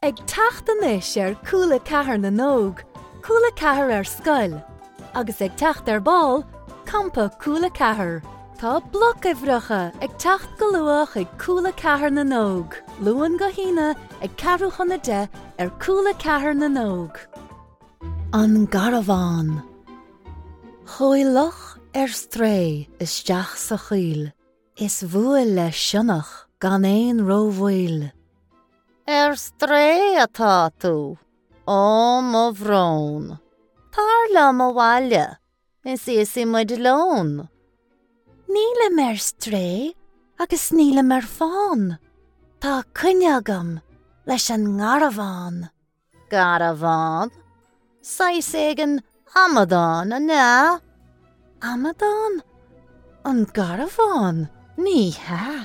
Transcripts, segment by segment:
Ag teachtan is cúla cethar na nóg, cúla cethar scoil, agus ag techt ball, campa cúla cethar. Tá bloc bhreacha ag techt go luach ag cúla cethar na nóg, luan go híine ag carú chuna de cúla cethar na nóg. An Garavan. Chúilech stré is deach sa chuil, is bhuail le sinnach gan éon rómhil. Stré atá tú, ó mo bhrón. Tarla mo bhaile, is muid lón. Níle stré agus níle fán. Tá cuineagam leis an Garavan. Garavan? Sais éigen Amadán ná? Amadán? An Garavan? Ní ha.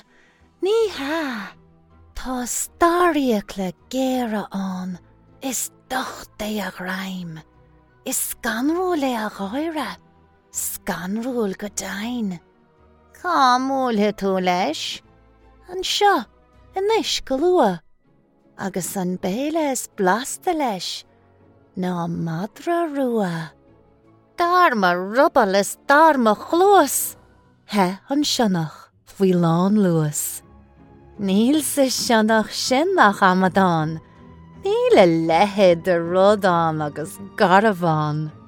Tá staríoch le géire an, is doch é a raim. Is scanrúil é a gháire, scanrúil go dain. Cá múlthe tú leis? An seo, inis go lua. Agus an béile is blasta leis, ná madra rua. Darma rubbal is darma chlúas. He an siannach, bhí lán luas. Níl sa siannach sin nach Amadán. Níl a lehead de Rodán agus Garavan.